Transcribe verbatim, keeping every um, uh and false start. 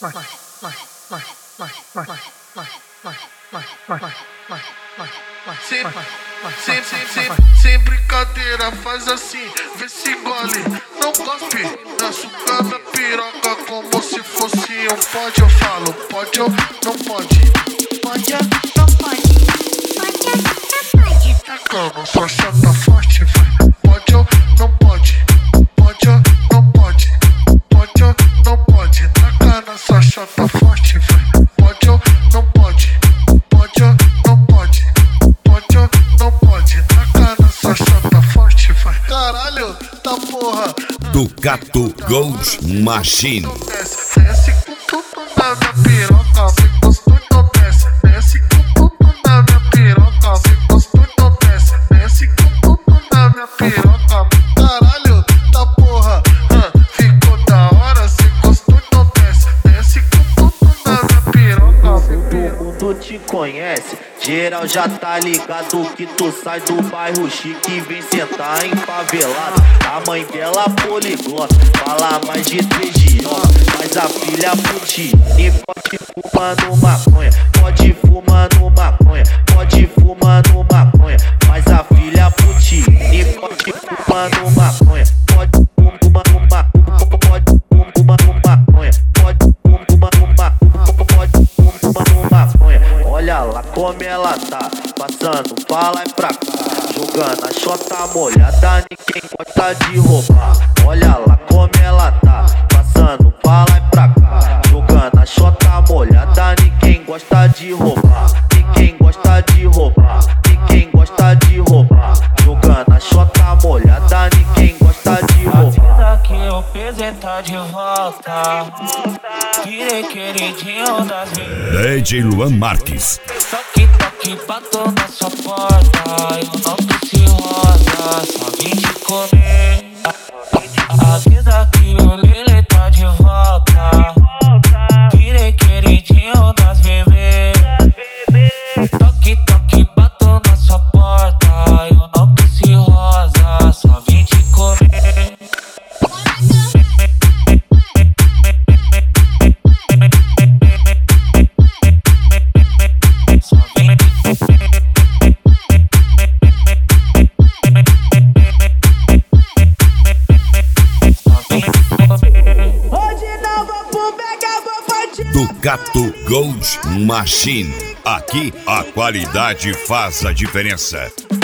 Sem, sem, sem, sem, sem brincadeira, faz assim, vê se engole, não cospe, açúcar na piroca como se fosse um pode. Eu falo, pode ou não pode? Pode ou não pode? Pode ou não pode? Tacando sua chata forte, vai. Pode ou não pode? Pode ou não pode? Pode ou não pode? Tacando sua chata forte, vai. Pode ou não pode? Pode ou não pode? Pode ou não pode? Tacando sua chata forte, vai. Caralho, tá porra. Ducato Gold Machine. Desce, desce com tudo na minha piroca, se gostou então desce. Desce com tudo na minha piroca, se gostou então desce. Desce com tudo na minha piroca. Caralho, tá porra, hum, ficou da hora, se gostou então desce. Desce com tudo na minha piroca. Todo mundo te conhece, geral já tá ligado que tu sai do bairro chique e vem sentar em favelado. A mãe dela poliglota, fala mais de três idiomas, mas a filha putinha e pode fumar no maconha, pode fumar no maconha, pode fumar no maconha, mas a filha putinha e pode fumar no maconha, pode fumar no maconha, pode fumar no maconha, pode fumar no maconha, pode fumar no maconha. Olha lá como ela tá, passando pra lá e pra cá, jogando a chota molhada, ninguém gosta de roubar. Olha lá como ela tá, passando pra lá e pra cá, jogando a chota molhada, ninguém gosta de roubar. Ninguém gosta de roubar, ninguém gosta de roubar, jogando a chota molhada, ninguém gosta de roubar. A vida que eu fiz tá de volta, virei queridinho das minhas. D J Luan Marques. Toque, toque, bato na sua porta, eu não preciso rosa, só vim te comer. A vida que eu lelê tá de volta, virei queridinho das bebês. Toque, toque, bato na sua porta, eu não preciso rosa, só vim te comer. Ducato Gold Machine. Aqui a qualidade faz a diferença.